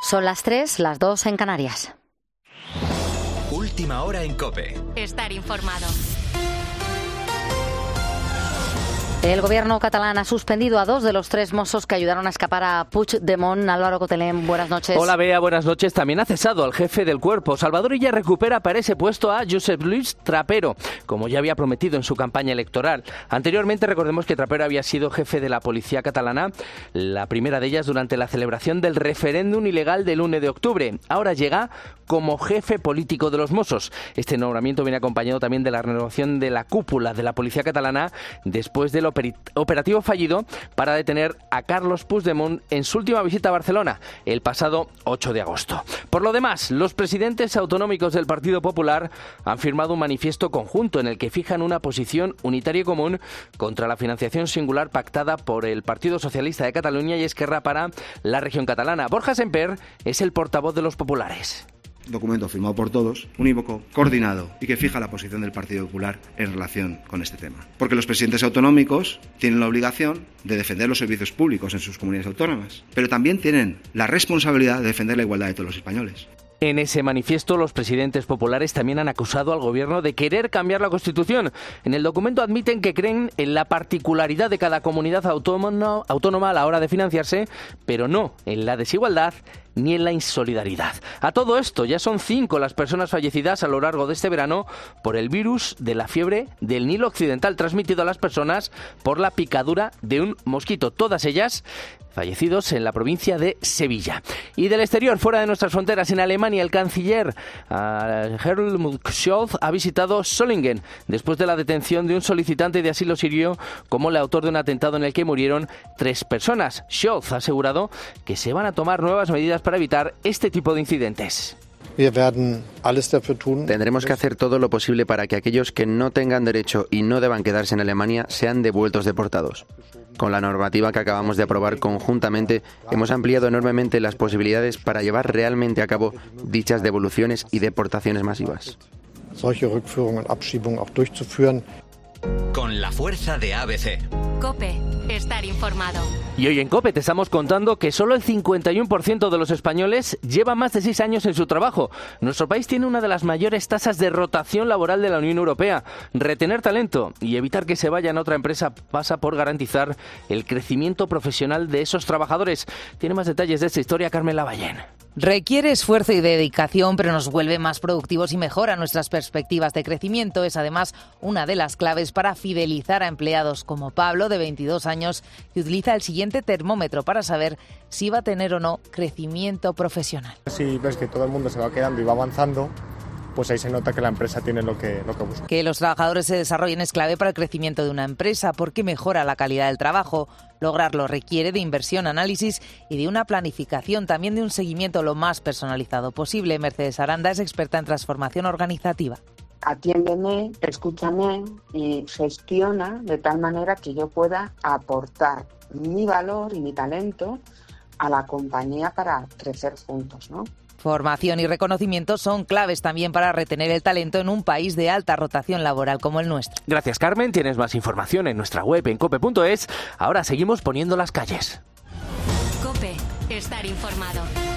Son las 3, las 2 en Canarias. Última hora en COPE. Estar informado. El gobierno catalán ha suspendido a 2 de los 3 mossos que ayudaron a escapar a Puigdemont. Álvaro Cotelén, buenas noches. Hola Bea, buenas noches. También ha cesado al jefe del cuerpo. Salvador Illa recupera para ese puesto a Josep Luis Trapero, como ya había prometido en su campaña electoral. Anteriormente recordemos que Trapero había sido jefe de la policía catalana, la primera de ellas durante la celebración del referéndum ilegal del 1 de octubre. Ahora llega como jefe político de los Mossos. Este nombramiento viene acompañado también de la renovación de la cúpula de la policía catalana después del operativo fallido para detener a Carlos Puigdemont en su última visita a Barcelona, el pasado 8 de agosto. Por lo demás, los presidentes autonómicos del Partido Popular han firmado un manifiesto conjunto en el que fijan una posición unitaria y común contra la financiación singular pactada por el Partido Socialista de Cataluña y Esquerra para la región catalana. Borja Semper es el portavoz de los populares. Documento firmado por todos, unívoco, coordinado y que fija la posición del Partido Popular en relación con este tema. Porque los presidentes autonómicos tienen la obligación de defender los servicios públicos en sus comunidades autónomas, pero también tienen la responsabilidad de defender la igualdad de todos los españoles. En ese manifiesto, los presidentes populares también han acusado al gobierno de querer cambiar la Constitución. En el documento admiten que creen en la particularidad de cada comunidad autónoma a la hora de financiarse, pero no en la desigualdad ni en la insolidaridad. A todo esto, ya son 5 las personas fallecidas a lo largo de este verano por el virus de la fiebre del Nilo Occidental, transmitido a las personas por la picadura de un mosquito. Todas ellas fallecidos en la provincia de Sevilla. Y del exterior, fuera de nuestras fronteras, en Alemania, el canciller Helmut Scholz ha visitado Solingen después de la detención de un solicitante de asilo sirio como el autor de un atentado en el que murieron 3 personas. Scholz ha asegurado que se van a tomar nuevas medidas para evitar este tipo de incidentes. Tendremos que hacer todo lo posible para que aquellos que no tengan derecho y no deban quedarse en Alemania sean devueltos deportados. Con la normativa que acabamos de aprobar conjuntamente, hemos ampliado enormemente las posibilidades para llevar realmente a cabo dichas devoluciones y deportaciones masivas. Con la fuerza de ABC. COPE. Estar informado. Y hoy en COPE te estamos contando que solo el 51% de los españoles lleva más de 6 años en su trabajo. Nuestro país tiene una de las mayores tasas de rotación laboral de la Unión Europea. Retener talento y evitar que se vayan a otra empresa pasa por garantizar el crecimiento profesional de esos trabajadores. Tiene más detalles de esta historia Carmen Lavallén. Requiere esfuerzo y dedicación, pero nos vuelve más productivos y mejora nuestras perspectivas de crecimiento. Es además una de las claves para fidelizar a empleados como Pablo, de 22 años, que utiliza el siguiente termómetro para saber si va a tener o no crecimiento profesional. Si ves que todo el mundo se va quedando y va avanzando, pues ahí se nota que la empresa tiene lo que busca. Que los trabajadores se desarrollen es clave para el crecimiento de una empresa porque mejora la calidad del trabajo. Lograrlo requiere de inversión, análisis y de una planificación, también de un seguimiento lo más personalizado posible. Mercedes Aranda es experta en transformación organizativa. Atiéndeme, escúchame y gestiona de tal manera que yo pueda aportar mi valor y mi talento a la compañía para crecer juntos, ¿no? Formación y reconocimiento son claves también para retener el talento en un país de alta rotación laboral como el nuestro. Gracias, Carmen. Tienes más información en nuestra web en cope.es. Ahora seguimos poniendo las calles. COPE. Estar informado.